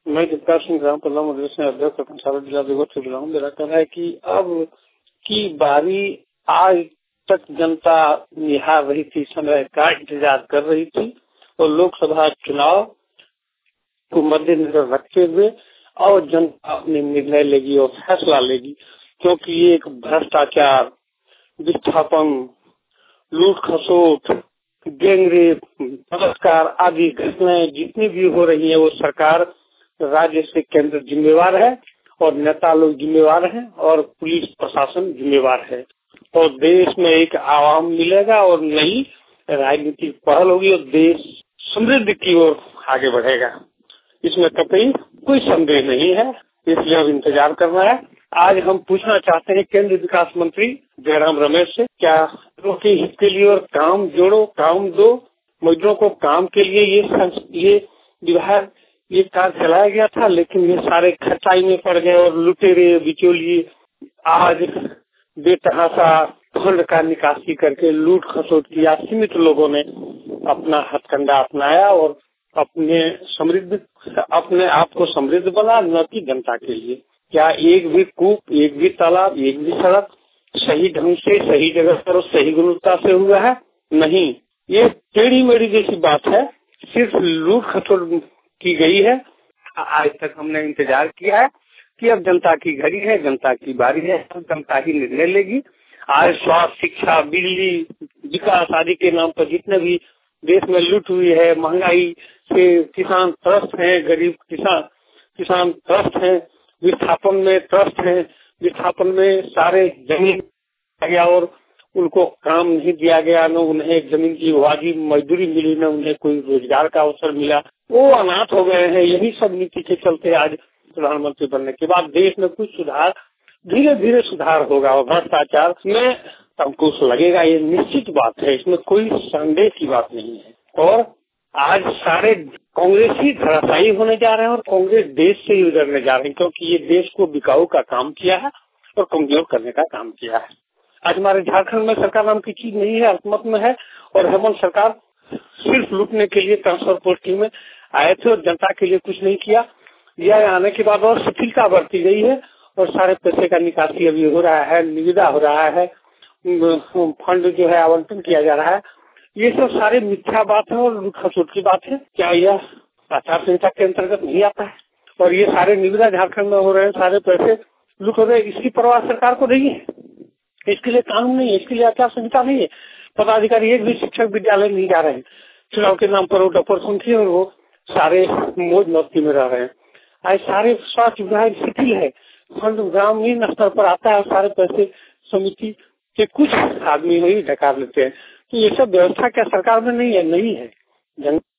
मैं जगतार सिंह ग्राम प्रधान मदरसे अध्यक्ष सारा जिला देवत से बुलाऊं। मेरा कहना है कि अब की बारी आज तक जनता निहार रही थी, समय का इंतजार कर रही थी और लोकसभा चुनाव को मद्देनजर रखते हुए और जनता अपने निर्णय लेगी और फैसला लेगी, क्योंकि ये एक भ्रष्टाचार, विस्थापन, लूट खसोट, गैंगरेप, बलात्कार आदि घटनाएं जितनी भी हो रही है वो सरकार, राज्य से केंद्र जिम्मेवार है और नेता लोग जिम्मेवार हैं और पुलिस प्रशासन जिम्मेवार है। और देश में एक आवाम मिलेगा और नई राजनीतिक पहल होगी और देश समृद्धि की ओर आगे बढ़ेगा। इसमें कतई कोई संदेह नहीं है, इसलिए अब इंतजार करना है। आज हम पूछना चाहते हैं केंद्रीय विकास मंत्री जयराम रमेश से, क्या मजदूरों के हित के लिए और काम जोड़ो काम दो, मजदूरों को काम के लिए ये विभाग ये कार्य चलाया गया था, लेकिन ये सारे खटाई में पड़ गए और लुटेरे बिचौलिए आज बेतहाशा फंड का निकासी करके लूट खसोट किया। सीमित लोगों ने अपना हथकंडा अपनाया और अपने आप को समृद्ध बना, न कि जनता के लिए। क्या एक भी कूप, एक भी तालाब, एक भी सड़क सही ढंग से, सही जगह पर और सही गुणवत्ता से हुआ है? नहीं, ये टेढ़ी मेढ़ी जैसी बात है, सिर्फ लूट खसोट की गई है। आज तक हमने इंतजार किया है कि अब जनता की घड़ी है, जनता की बारी है, अब जनता ही निर्णय लेगी। आज स्वास्थ्य, शिक्षा, बिजली, विकास आदि के नाम पर जितने भी देश में लूट हुई है, महंगाई से किसान त्रस्त हैं, गरीब किसान त्रस्त हैं, विस्थापन में त्रस्त हैं, विस्थापन में सारे जमीन गया और उनको काम नहीं दिया गया, न उन्हें जमीन की वाजिब मजदूरी मिली, न उन्हें कोई रोजगार का अवसर मिला, वो अनाथ हो गए हैं। यही सब नीति के चलते आज प्रधानमंत्री बनने के बाद देश में कुछ सुधार, धीरे धीरे सुधार होगा और भ्रष्टाचार में अंकुश लगेगा, ये निश्चित बात है, इसमें कोई संदेह की बात नहीं है। और आज सारे कांग्रेस ही धराशायी होने जा रहे हैं और कांग्रेस देश से ही उजड़ने जा रही है, क्योंकि ये देश को बिकाऊ का काम किया है और कमजोर करने का काम किया है। आज हमारे झारखंड में सरकार नाम की चीज नहीं है, अल्पमत में है और हेमंत सरकार सिर्फ लूटने के लिए ट्रांसफर पोस्टिंग में आए थे और जनता के लिए कुछ नहीं किया। यह आने के बाद और शिथिलता बढ़ती गई है और सारे पैसे का निकासी अभी हो रहा है, निविदा हो रहा है, फंड जो है आवंटन किया जा रहा है। ये सब सारे मिथ्या बात है और लूट खसोट की बात है। क्या यह आचार संहिता के अंतर्गत नहीं आता है? और ये सारे निविदा झारखंड में हो रहे हैं, सारे पैसे लूट हो रहे हैं, इसकी परवाह सरकार को नहीं है। इसके लिए कानून नहीं है, इसके लिए आचार संहिता नहीं है। पदाधिकारी एक भी शिक्षक विद्यालय नहीं जा रहे हैं, चुनाव के नाम पर वो डॉक्टर और वो सारे मौज मस्ती में रह रहे हैं। आज सारे स्वास्थ्य विभाग शिथिल है, फंड ग्रामीण स्तर पर आता है और सारे पैसे समिति के कुछ आदमी ही डकार लेते हैं। तो ये सब व्यवस्था क्या सरकार में नहीं है? नहीं है।